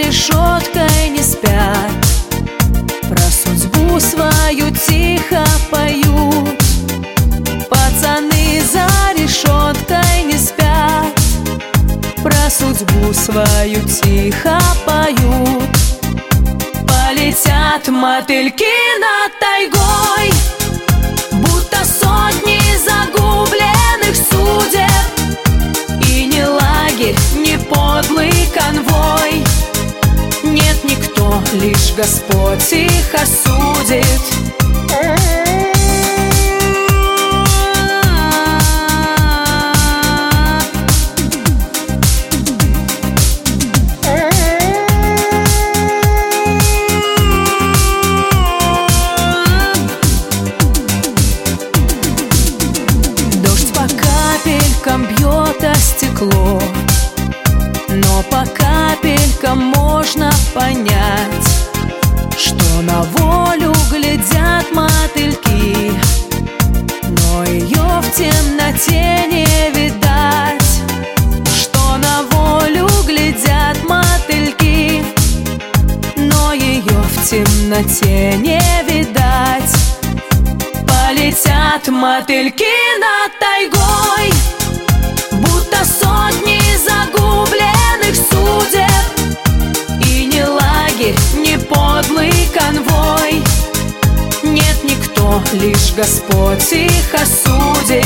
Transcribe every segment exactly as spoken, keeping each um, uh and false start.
решеткой не спят, про судьбу свою тихо поют. Пацаны за решеткой не спят, про судьбу свою тихо поют. Полетят мотыльки над тайгой, будто сотни загубленных судеб. И не лагерь, не подлый конвой, нет никто, лишь Господь их осудит. Бьет о стекло, но по капелькам можно понять, что на волю глядят мотыльки, но ее в темноте не видать. Что на волю глядят мотыльки, но ее в темноте не видать. Полетят мотыльки над тайгой, будто сотни загубленных судеб. И не лагерь, не подлый конвой, нет никто, лишь Господь их осудит.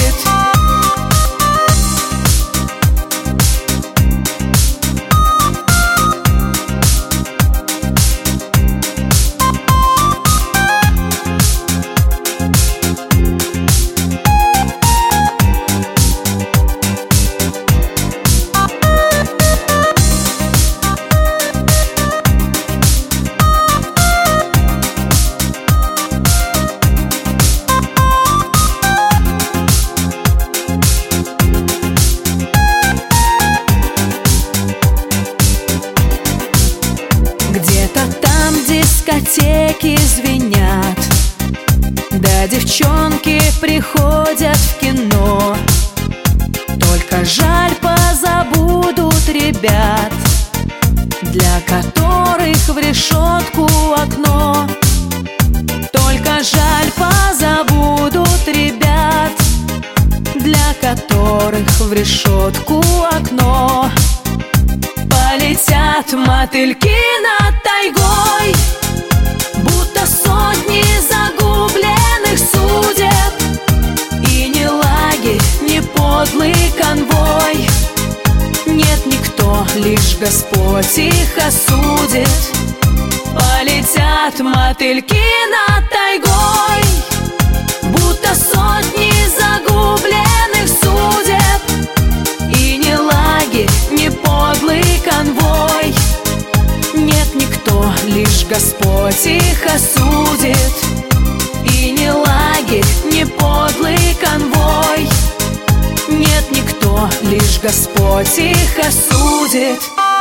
Где-то там дискотеки звенят, да девчонки приходят в кино. Только жаль, позабудут ребят, для которых в решетку окно. Только жаль, позабудут ребят, для которых в решетку окно. Полетят мотыльки над тайгой, будто сотни загубленных судеб. И не лагерь, не подлый конвой, нет никто, лишь Господь их осудит. Полетят мотыльки над тайгой, будто сотни загубленных судеб. И не лагерь, не подлый конвой, нет никто, лишь Господь их осудит. И не лагерь, не подлый конвой, нет никто, лишь Господь их осудит.